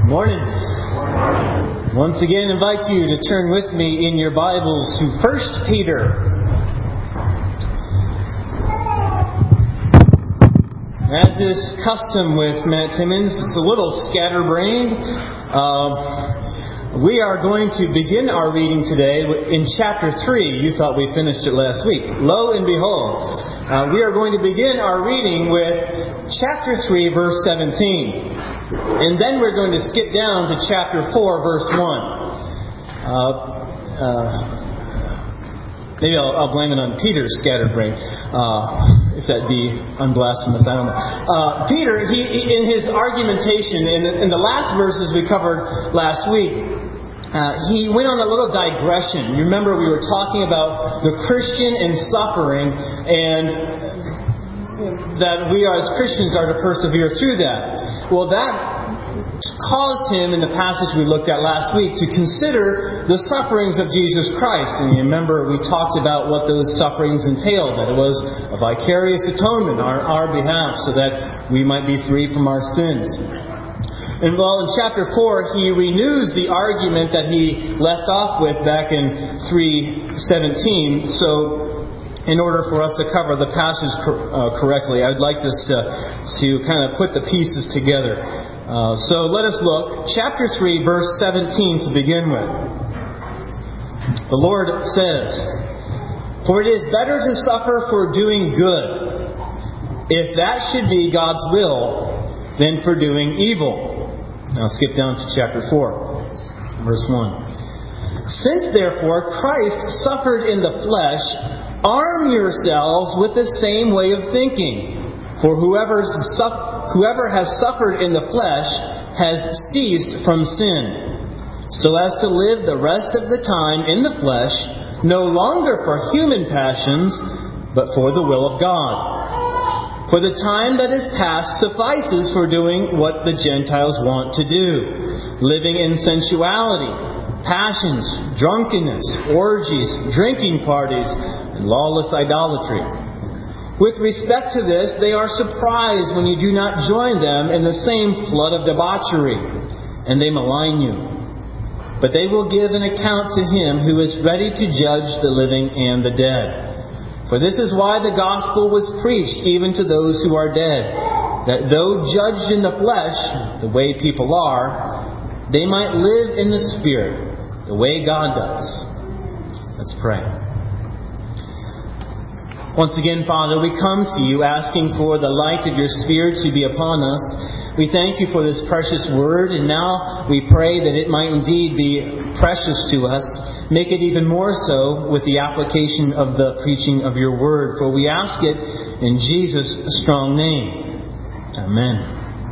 Morning. Once again, invite you to turn with me in your Bibles to 1 Peter. As is custom with Matt Timmons, it's a little scatterbrained. We are going to begin our reading today in chapter 3. You thought we finished it last week. Lo and behold, we are going to begin our reading with chapter 3, verse 17. And then we're going to skip down to chapter 4, verse 1. Maybe I'll blame it on Peter's scatterbrain, if that be unblasphemous, I don't know. Peter, he in his argumentation, in the last verses we covered last week, he went on a little digression. You remember we were talking about the Christian and suffering, and that we as Christians are to persevere through that. Well, that caused him, in the passage we looked at last week, to consider the sufferings of Jesus Christ. And you remember we talked about what those sufferings entailed, that it was a vicarious atonement on our behalf so that we might be free from our sins. And well, in chapter 4, he renews the argument that he left off with back in 3:17. So, in order for us to cover the passage correctly, I'd like us to kind of put the pieces together. So let us look. Chapter 3, verse 17 to begin with. The Lord says, "For it is better to suffer for doing good, if that should be God's will, than for doing evil." Now skip down to chapter 4, verse 1. "Since therefore Christ suffered in the flesh, arm yourselves with the same way of thinking. For whoever has suffered in the flesh has ceased from sin, so as to live the rest of the time in the flesh, no longer for human passions, but for the will of God. For the time that is past suffices for doing what the Gentiles want to do, living in sensuality, passions, drunkenness, orgies, drinking parties, and lawless idolatry. With respect to this, they are surprised when you do not join them in the same flood of debauchery, and they malign you. But they will give an account to Him who is ready to judge the living and the dead. For this is why the gospel was preached even to those who are dead, that though judged in the flesh, the way people are, they might live in the Spirit, the way God does." Let's pray. Once again, Father, we come to you asking for the light of your Spirit to be upon us. We thank you for this precious word, and now we pray that it might indeed be precious to us. Make it even more so with the application of the preaching of your word. For we ask it in Jesus' strong name. Amen.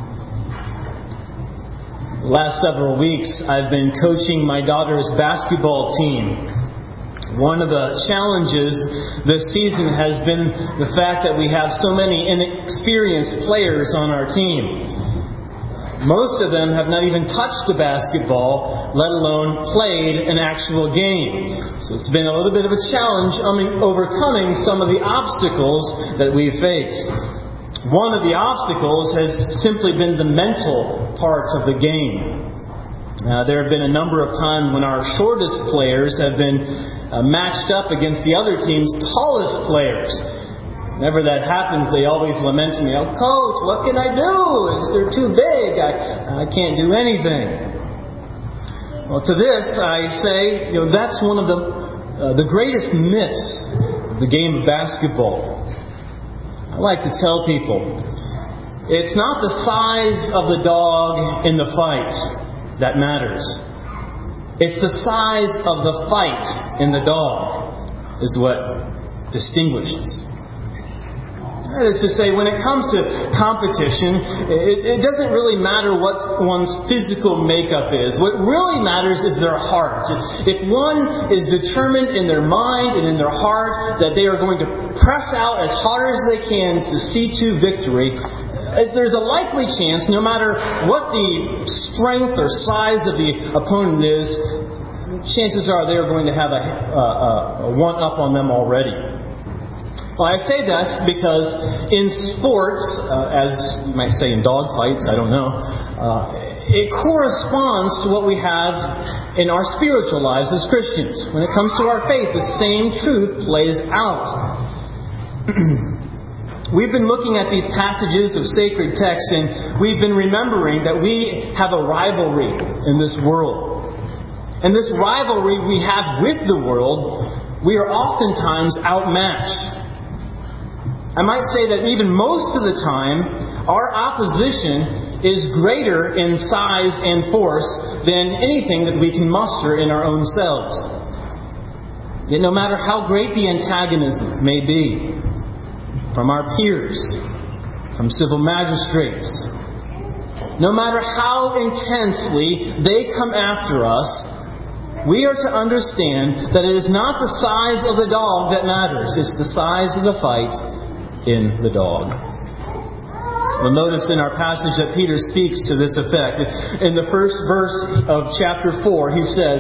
The last several weeks, I've been coaching my daughter's basketball team. One of the challenges this season has been the fact that we have so many inexperienced players on our team. Most of them have not even touched a basketball, let alone played an actual game. So it's been a little bit of a challenge overcoming some of the obstacles that we face. One of the obstacles has simply been the mental part of the game. There have been a number of times when our shortest players have been matched up against the other team's tallest players. Whenever that happens, they always lament to me, "Oh, Coach, what can I do? They're too big. I can't do anything." Well, to this I say, that's one of the greatest myths of the game of basketball. I like to tell people, it's not the size of the dog in the fight that matters. It's the size of the fight in the dog is what distinguishes. That is to say, when it comes to competition, it doesn't really matter what one's physical makeup is. What really matters is their heart. If one is determined in their mind and in their heart that they are going to press out as hard as they can to see to victory, there's a likely chance, no matter what the strength or size of the opponent is, chances are they are going to have a one-up on them already. Well, I say this because in sports, as you might say in dog fights, I don't know, it corresponds to what we have in our spiritual lives as Christians. When it comes to our faith, the same truth plays out. We've been looking at these passages of sacred texts, and we've been remembering that we have a rivalry in this world. And this rivalry we have with the world, we are oftentimes outmatched. I might say that even most of the time, our opposition is greater in size and force than anything that we can muster in our own selves. Yet no matter how great the antagonism may be, from our peers, from civil magistrates, no matter how intensely they come after us, we are to understand that it is not the size of the dog that matters. It's the size of the fight in the dog. We'll notice in our passage that Peter speaks to this effect. In the first verse of chapter 4, he says,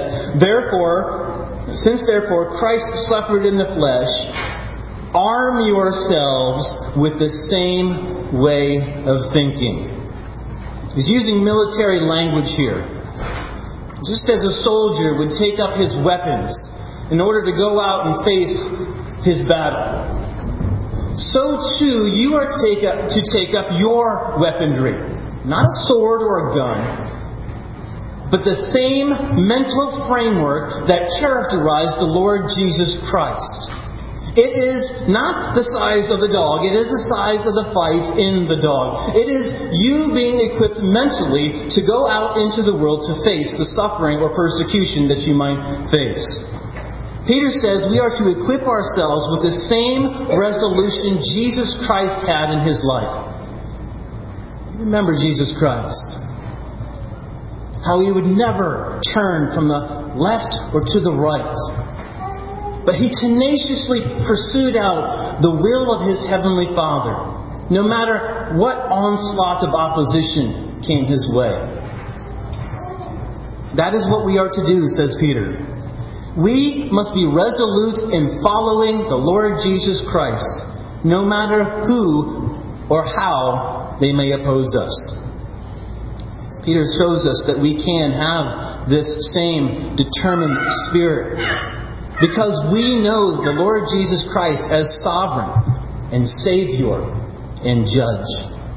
Since therefore Christ suffered in the flesh, arm yourselves with the same way of thinking. He's using military language here. Just as a soldier would take up his weapons in order to go out and face his battle, so too you are to take up your weaponry. Not a sword or a gun, but the same mental framework that characterized the Lord Jesus Christ. It is not the size of the dog. It is the size of the fight in the dog. It is you being equipped mentally to go out into the world to face the suffering or persecution that you might face. Peter says we are to equip ourselves with the same resolution Jesus Christ had in His life. Remember Jesus Christ. How He would never turn from the left or to the right. But He tenaciously pursued out the will of His Heavenly Father, no matter what onslaught of opposition came His way. That is what we are to do, says Peter. We must be resolute in following the Lord Jesus Christ, no matter who or how they may oppose us. Peter shows us that we can have this same determined spirit, because we know the Lord Jesus Christ as sovereign and Savior and Judge.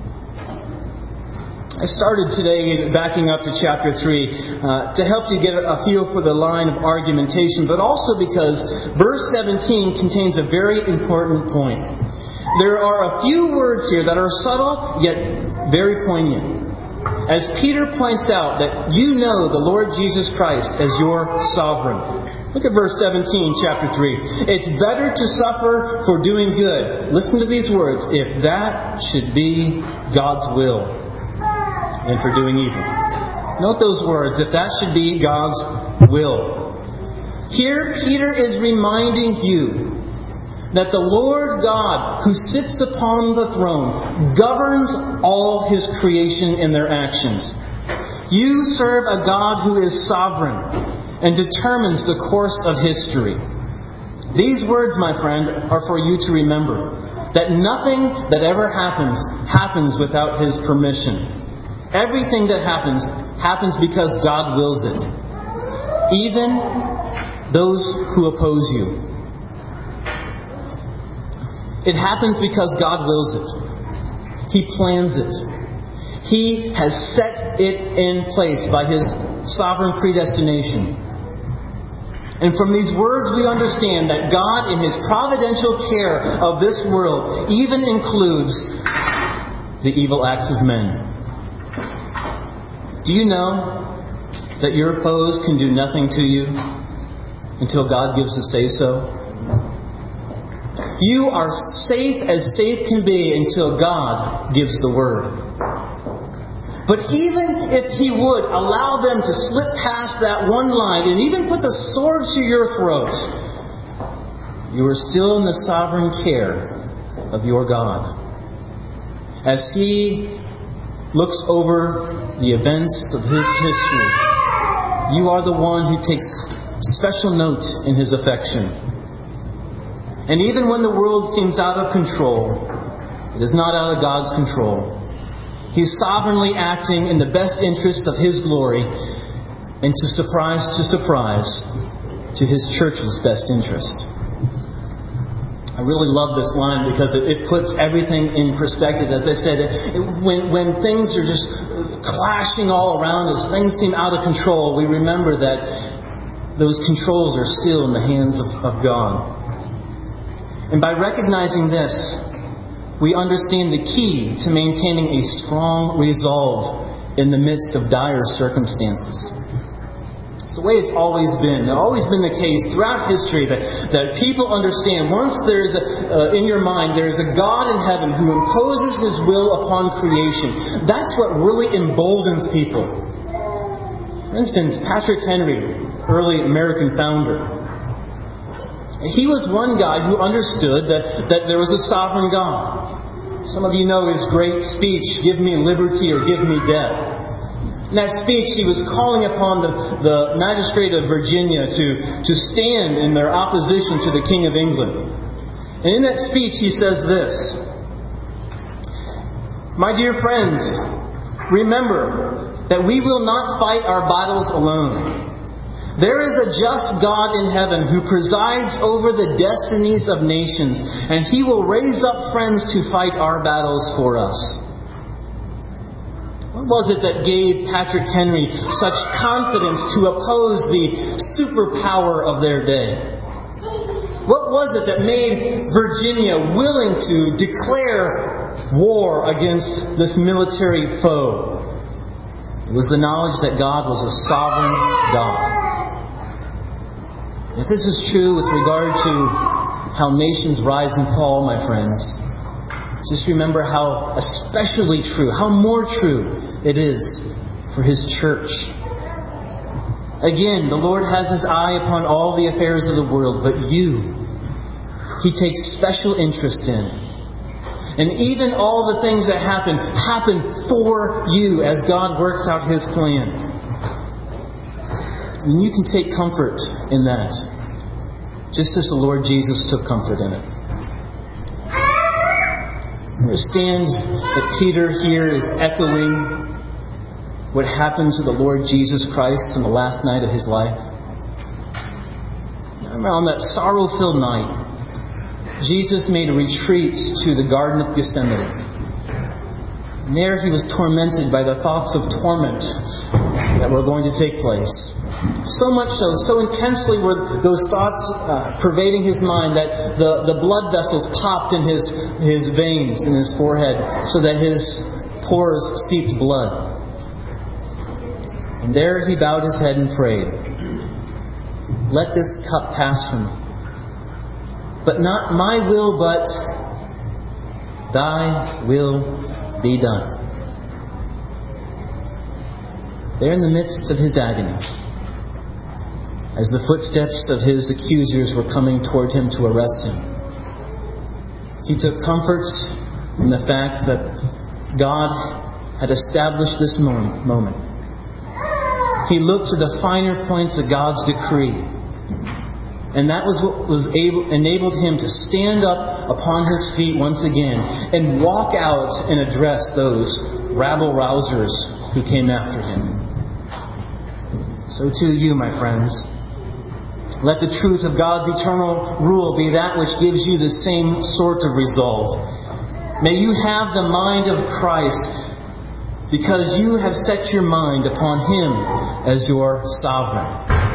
I started today backing up to chapter 3 to help you get a feel for the line of argumentation, but also because verse 17 contains a very important point. There are a few words here that are subtle yet very poignant. As Peter points out that you know the Lord Jesus Christ as your sovereign. Look at verse 17, chapter 3. It's better to suffer for doing good. Listen to these words. If that should be God's will, than for doing evil. Note those words. If that should be God's will. Here, Peter is reminding you that the Lord God, who sits upon the throne, governs all His creation in their actions. You serve a God who is sovereign and determines the course of history. These words, my friend, are for you to remember. That nothing that ever happens without His permission. Everything that happens because God wills it. Even those who oppose you. It happens because God wills it. He plans it. He has set it in place by His sovereign predestination. And from these words we understand that God, in His providential care of this world, even includes the evil acts of men. Do you know that your foes can do nothing to you until God gives the say-so? You are safe as safe can be until God gives the word. But even if He would allow them to slip past that one line and even put the sword to your throat, you are still in the sovereign care of your God. As He looks over the events of His history, you are the one who takes special note in His affection. And even when the world seems out of control, it is not out of God's control. He's sovereignly acting in the best interest of His glory and to surprise, to His church's best interest. I really love this line because it puts everything in perspective. As I said, when things are just clashing all around us, things seem out of control, we remember that those controls are still in the hands of God. And by recognizing this, we understand the key to maintaining a strong resolve in the midst of dire circumstances. It's the way it's always been. It's always been the case throughout history that people understand once there's in your mind there's a God in heaven who imposes His will upon creation. That's what really emboldens people. For instance, Patrick Henry, early American founder, he was one guy who understood that there was a sovereign God. Some of you know his great speech, "Give me liberty or give me death." In that speech, he was calling upon the magistrate of Virginia to stand in their opposition to the King of England. And in that speech, he says this: "My dear friends, remember that we will not fight our battles alone. There is a just God in heaven who presides over the destinies of nations, and He will raise up friends to fight our battles for us." What was it that gave Patrick Henry such confidence to oppose the superpower of their day? What was it that made Virginia willing to declare war against this military foe? It was the knowledge that God was a sovereign God. If this is true with regard to how nations rise and fall, my friends, just remember how especially true, how more true it is for His church. Again, the Lord has His eye upon all the affairs of the world, but you, He takes special interest in. And even all the things that happen for you as God works out His plan. And you can take comfort in that, just as the Lord Jesus took comfort in it. Understand that Peter here is echoing what happened to the Lord Jesus Christ on the last night of His life. On that sorrow-filled night, Jesus made a retreat to the Garden of Gethsemane. And there He was tormented by the thoughts of torment that were going to take place. So much so intensely were those thoughts pervading His mind that the blood vessels popped in His veins in His forehead so that His pores seeped blood. And there He bowed His head and prayed, "Let this cup pass from me. But not my will, but Thy will be done." There in the midst of His agony, as the footsteps of His accusers were coming toward Him to arrest Him, He took comfort in the fact that God had established this moment. He looked to the finer points of God's decree. And that was what enabled Him to stand up upon His feet once again and walk out and address those rabble-rousers who came after Him. So too you, my friends. Let the truth of God's eternal rule be that which gives you the same sort of resolve. May you have the mind of Christ, because you have set your mind upon Him as your sovereign.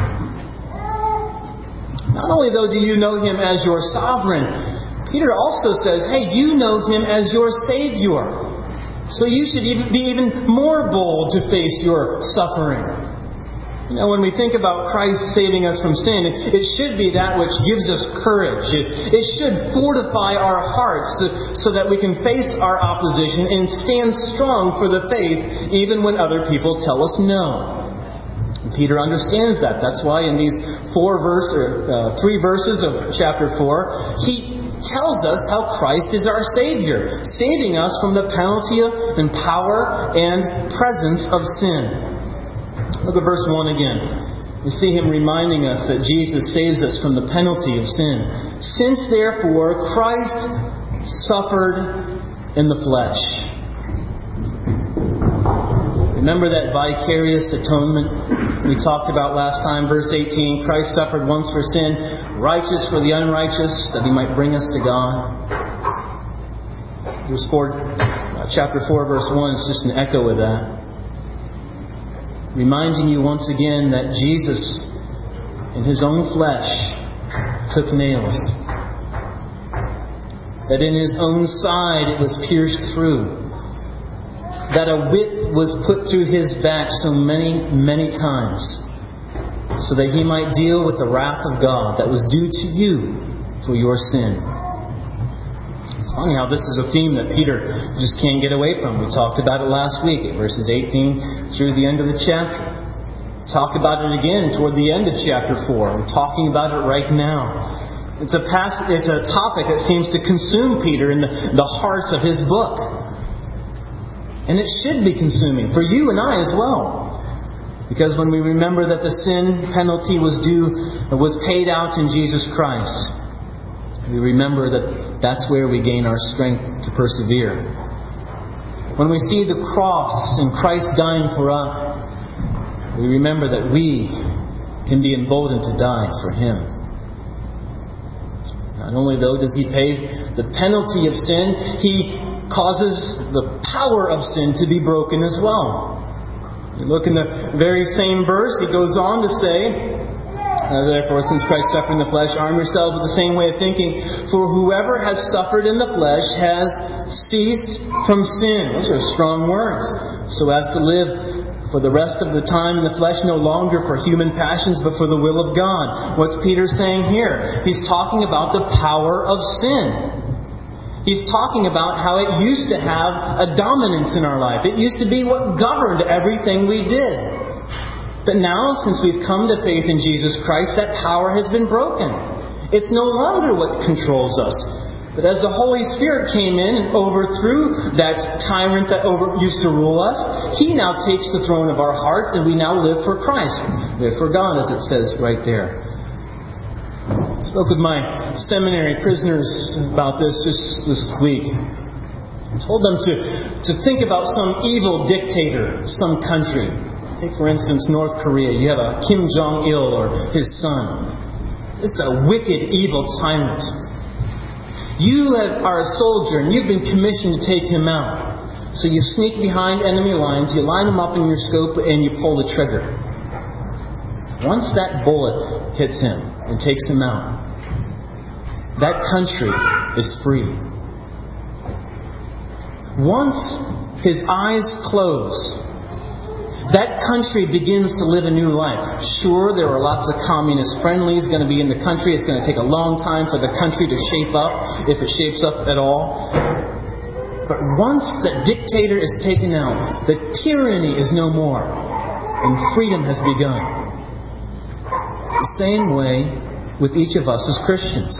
Not only, though, do you know Him as your sovereign, Peter also says, hey, you know Him as your Savior. So you should be even more bold to face your suffering. You know, when we think about Christ saving us from sin, it should be that which gives us courage. It should fortify our hearts so that we can face our opposition and stand strong for the faith even when other people tell us no. And Peter understands that. That's why in these 3 verses of chapter 4, he tells us how Christ is our Savior, saving us from the penalty and power and presence of sin. Look at verse 1 again. We see him reminding us that Jesus saves us from the penalty of sin. Since therefore Christ suffered in the flesh. Remember that vicarious atonement we talked about last time, verse 18. Christ suffered once for sin, righteous for the unrighteous, that He might bring us to God. Chapter 4, verse 1 is just an echo of that. Reminding you once again that Jesus, in His own flesh, took nails. That in His own side it was pierced through. That a whip was put through His back so many, many times, so that He might deal with the wrath of God that was due to you for your sin. It's funny how this is a theme that Peter just can't get away from. We talked about it last week at verses 18 through the end of the chapter. Talk about it again toward the end of chapter 4. We're talking about it right now. It's a topic that seems to consume Peter in the hearts of his book. And it should be consuming for you and I as well. Because when we remember that the sin penalty was paid out in Jesus Christ, we remember that that's where we gain our strength to persevere. When we see the cross and Christ dying for us, we remember that we can be emboldened to die for Him. Not only, though, does He pay the penalty of sin, He causes the power of sin to be broken as well. You look in the very same verse, He goes on to say, therefore, since Christ suffered in the flesh, arm yourselves with the same way of thinking. For whoever has suffered in the flesh has ceased from sin. Those are strong words. So as to live for the rest of the time in the flesh, no longer for human passions, but for the will of God. What's Peter saying here? He's talking about the power of sin. He's talking about how it used to have a dominance in our life. It used to be what governed everything we did. But now, since we've come to faith in Jesus Christ, that power has been broken. It's no longer what controls us. But as the Holy Spirit came in and overthrew that tyrant that used to rule us, He now takes the throne of our hearts, and we now live for Christ. Live for God, as it says right there. I spoke with my seminary prisoners about this just this week. I told them to think about some evil dictator, some country. Take, for instance, North Korea. You have a Kim Jong-il or his son. This is a wicked, evil tyrant. You are a soldier and you've been commissioned to take him out. So you sneak behind enemy lines, you line him up in your scope, and you pull the trigger. Once that bullet hits him and takes him out, that country is free. Once his eyes close, that country begins to live a new life. Sure, there are lots of communist friendlies going to be in the country. It's going to take a long time for the country to shape up, if it shapes up at all. But once the dictator is taken out, the tyranny is no more, and freedom has begun. It's the same way with each of us as Christians.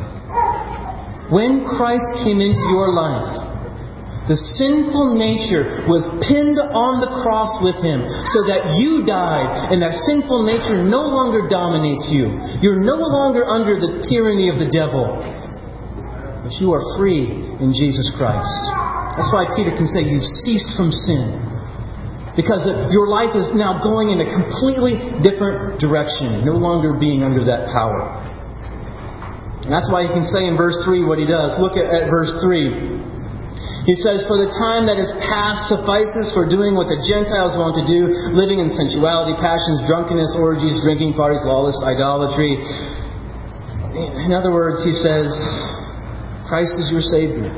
When Christ came into your life, the sinful nature was pinned on the cross with Him so that you died, and that sinful nature no longer dominates you. You're no longer under the tyranny of the devil, but you are free in Jesus Christ. That's why Peter can say you've ceased from sin, because your life is now going in a completely different direction, no longer being under that power. And that's why he can say in verse 3 what he does. Look at verse 3. He says, for the time that is past suffices for doing what the Gentiles want to do, living in sensuality, passions, drunkenness, orgies, drinking parties, lawless idolatry. In other words, he says, Christ is your Savior.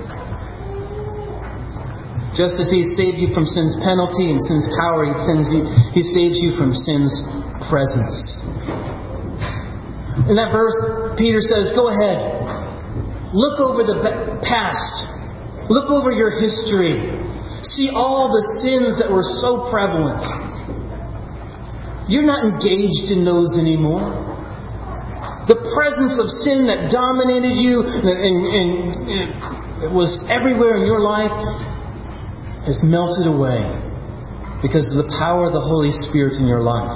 Just as He saved you from sin's penalty and sin's power, He saves you from sin's presence. In that verse, Peter says, go ahead. Look over the past. Look over your history. See all the sins that were so prevalent. You're not engaged in those anymore. The presence of sin that dominated you and was everywhere in your life has melted away because of the power of the Holy Spirit in your life.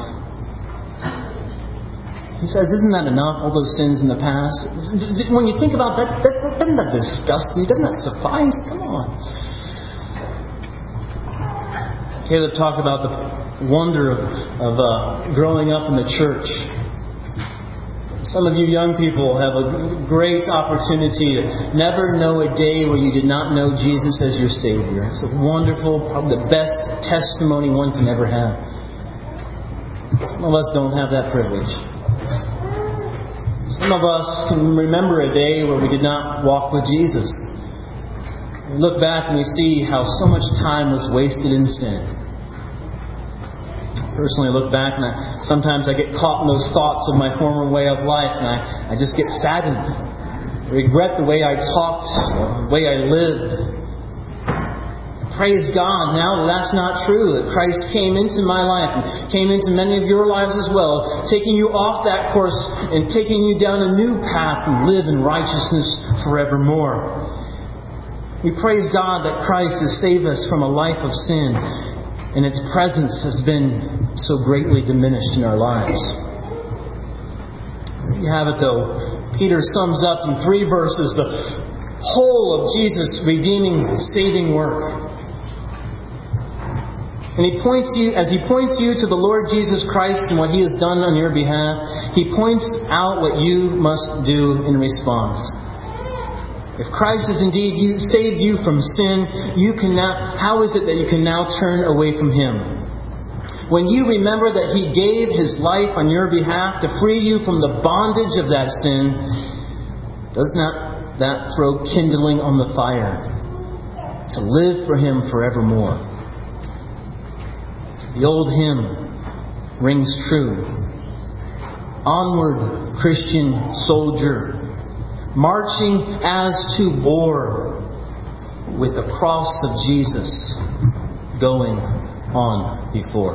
He says, isn't that enough, all those sins in the past? When you think about that, doesn't that disgust you? Doesn't that suffice? Come on. Caleb talked about the wonder of growing up in the church. Some of you young people have a great opportunity to never know a day where you did not know Jesus as your Savior. It's a wonderful, probably the best testimony one can ever have. Some of us don't have that privilege. Some of us can remember a day where we did not walk with Jesus. We look back and we see how so much time was wasted in sin. Personally, I look back and sometimes I get caught in those thoughts of my former way of life, and I just get saddened. I regret the way I talked, the way I lived. Praise God now that that's not true, that Christ came into my life and came into many of your lives as well, taking you off that course and taking you down a new path to live in righteousness forevermore. We praise God that Christ has saved us from a life of sin, and its presence has been so greatly diminished in our lives. There you have it, though. Peter sums up in 3 verses the whole of Jesus' redeeming, saving work. And as he points you to the Lord Jesus Christ and what He has done on your behalf, He points out what you must do in response. If Christ has indeed saved you from sin, how is it that you can now turn away from Him? When you remember that He gave His life on your behalf to free you from the bondage of that sin, does not that throw kindling on the fire to live for Him forevermore? The old hymn rings true. Onward, Christian soldier, marching as to war, with the cross of Jesus going on before.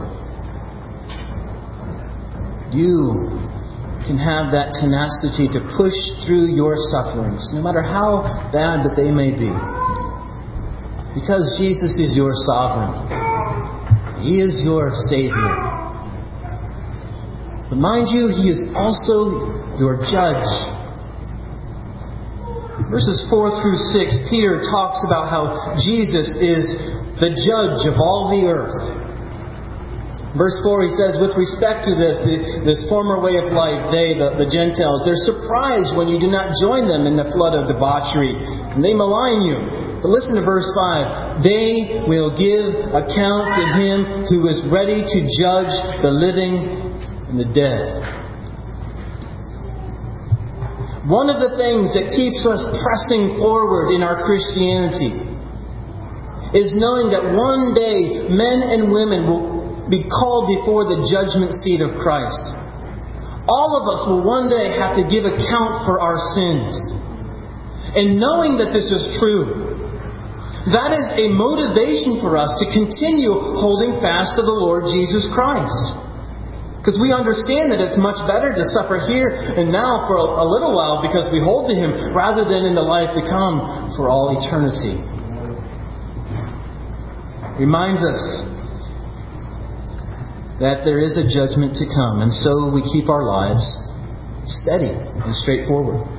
You can have that tenacity to push through your sufferings, no matter how bad that they may be. Because Jesus is your sovereign. He is your Savior. But mind you, He is also your judge. Verses 4 through 6, Peter talks about how Jesus is the judge of all the earth. Verse 4, he says, with respect to this former way of life, they, the Gentiles, they're surprised when you do not join them in the flood of debauchery, and they malign you. But listen to verse 5. They will give account to Him who is ready to judge the living and the dead. One of the things that keeps us pressing forward in our Christianity is knowing that one day men and women will be called before the judgment seat of Christ. All of us will one day have to give account for our sins. And knowing that this is true, that is a motivation for us to continue holding fast to the Lord Jesus Christ. Because we understand that it's much better to suffer here and now for a little while because we hold to Him rather than in the life to come for all eternity. Reminds us that there is a judgment to come, and so we keep our lives steady and straightforward.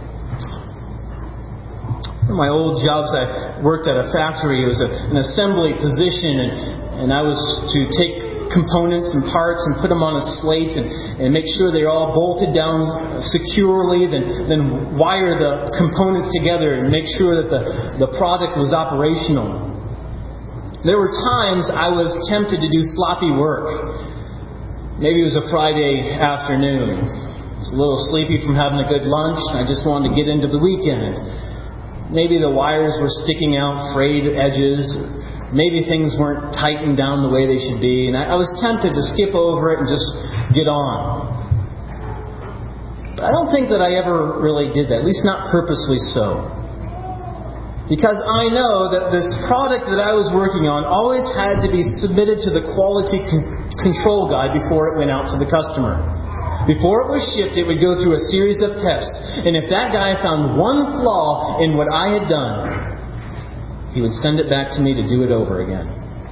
In my old jobs, I worked at a factory. It was an assembly position, and I was to take components and parts and put them on a slate and make sure they're all bolted down securely, then wire the components together and make sure that the product was operational. There were times I was tempted to do sloppy work. Maybe it was a Friday afternoon. I was a little sleepy from having a good lunch and I just wanted to get into the weekend. Maybe the wires were sticking out, frayed edges. Maybe things weren't tightened down the way they should be. And I was tempted to skip over it and just get on. But I don't think that I ever really did that. At least not purposely so. Because I know that this product that I was working on always had to be submitted to the quality control guide before it went out to the customer. Before it was shipped, it would go through a series of tests. And if that guy found one flaw in what I had done, he would send it back to me to do it over again.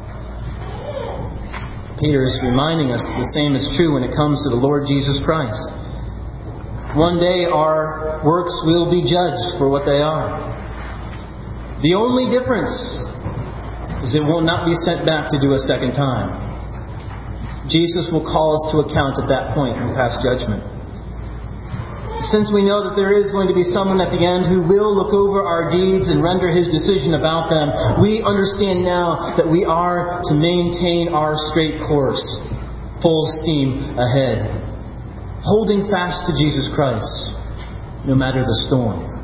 Peter is reminding us that the same is true when it comes to the Lord Jesus Christ. One day our works will be judged for what they are. The only difference is it will not be sent back to do a second time. Jesus will call us to account at that point and pass judgment. Since we know that there is going to be someone at the end who will look over our deeds and render his decision about them, we understand now that we are to maintain our straight course, full steam ahead, holding fast to Jesus Christ, no matter the storm.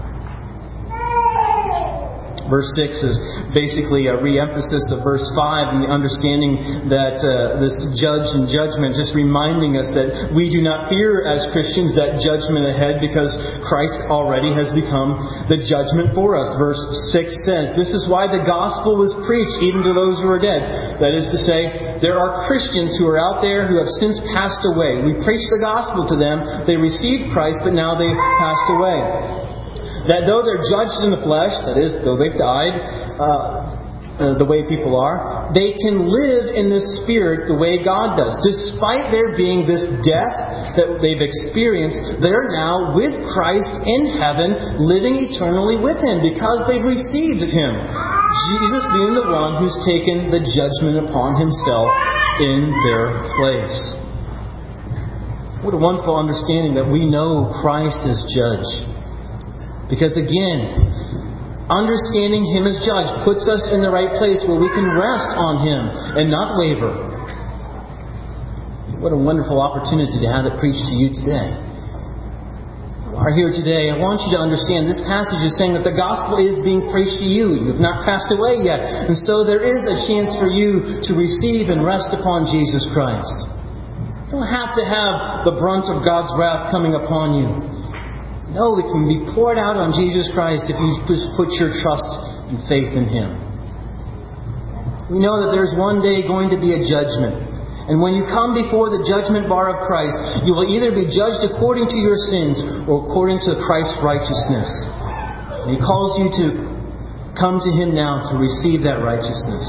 Verse 6 is basically a re-emphasis of verse 5 and the understanding that this judge and judgment, just reminding us that we do not fear as Christians that judgment ahead because Christ already has become the judgment for us. Verse 6 says, "This is why the gospel was preached even to those who are dead." That is to say, there are Christians who are out there who have since passed away. We preached the gospel to them. They received Christ, but now they've passed away. That though they're judged in the flesh, that is, though they've died, the way people are, they can live in the Spirit the way God does. Despite there being this death that they've experienced, they're now with Christ in heaven, living eternally with Him because they've received Him. Jesus being the one who's taken the judgment upon Himself in their place. What a wonderful understanding that we know Christ is judge. Because again, understanding Him as judge puts us in the right place where we can rest on Him and not waver. What a wonderful opportunity to have it preached to you today. You are here today. I want you to understand this passage is saying that the gospel is being preached to you. You have not passed away yet. And so there is a chance for you to receive and rest upon Jesus Christ. You don't have to have the brunt of God's wrath coming upon you. No, it can be poured out on Jesus Christ if you just put your trust and faith in Him. We know that there's one day going to be a judgment. And when you come before the judgment bar of Christ, you will either be judged according to your sins or according to Christ's righteousness. And He calls you to come to Him now to receive that righteousness.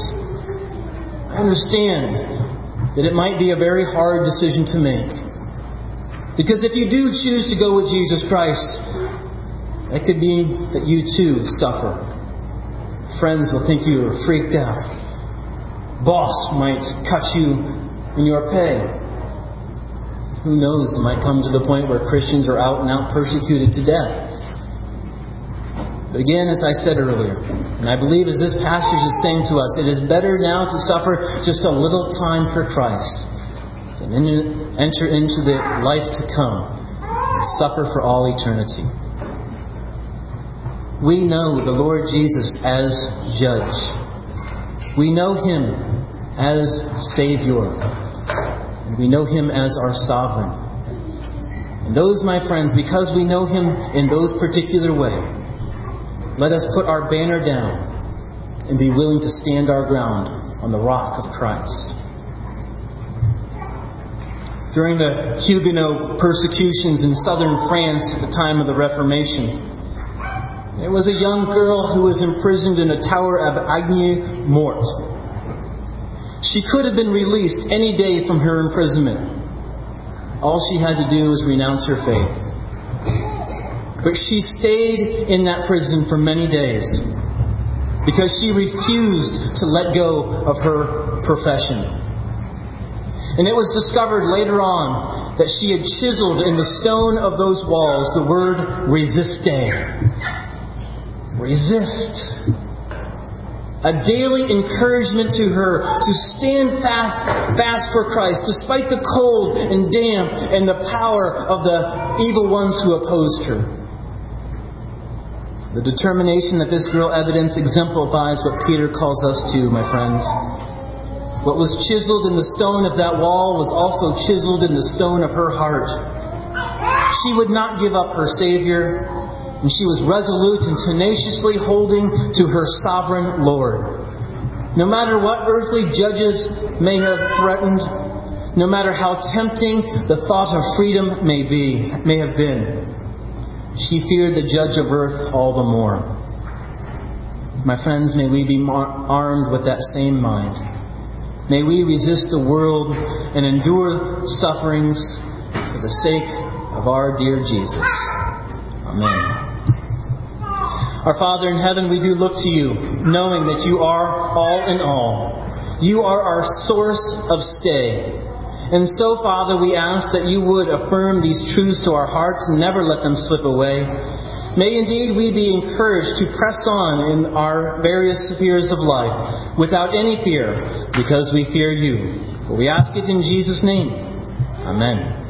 I understand that it might be a very hard decision to make. Because if you do choose to go with Jesus Christ, that could mean that you too suffer. Friends will think you are freaked out. Boss might cut you in your pay. Who knows, it might come to the point where Christians are out and out persecuted to death. But again, as I said earlier, and I believe as this passage is saying to us, it is better now to suffer just a little time for Christ and enter into the life to come and suffer for all eternity. We know the Lord Jesus as judge. We know Him as Savior. And we know Him as our sovereign. And those, my friends, because we know Him in those particular way, let us put our banner down and be willing to stand our ground on the rock of Christ. During the Huguenot persecutions in southern France at the time of the Reformation, there was a young girl who was imprisoned in the Tower of Agny-Morte. She could have been released any day from her imprisonment. All she had to do was renounce her faith. But she stayed in that prison for many days because she refused to let go of her profession. And it was discovered later on that she had chiseled in the stone of those walls the word resiste. Resist. A daily encouragement to her to stand fast for Christ despite the cold and damp and the power of the evil ones who opposed her. The determination that this girl evidenced exemplifies what Peter calls us to, my friends. What was chiseled in the stone of that wall was also chiseled in the stone of her heart. She would not give up her Savior, and she was resolute and tenaciously holding to her sovereign Lord. No matter what earthly judges may have threatened, no matter how tempting the thought of freedom may have been, she feared the judge of earth all the more. My friends, may we be armed with that same mind. May we resist the world and endure sufferings for the sake of our dear Jesus. Amen. Our Father in heaven, we do look to you, knowing that you are all in all. You are our source of stay. And so, Father, we ask that you would affirm these truths to our hearts and never let them slip away. May indeed we be encouraged to press on in our various spheres of life without any fear, because we fear you. For we ask it in Jesus' name. Amen.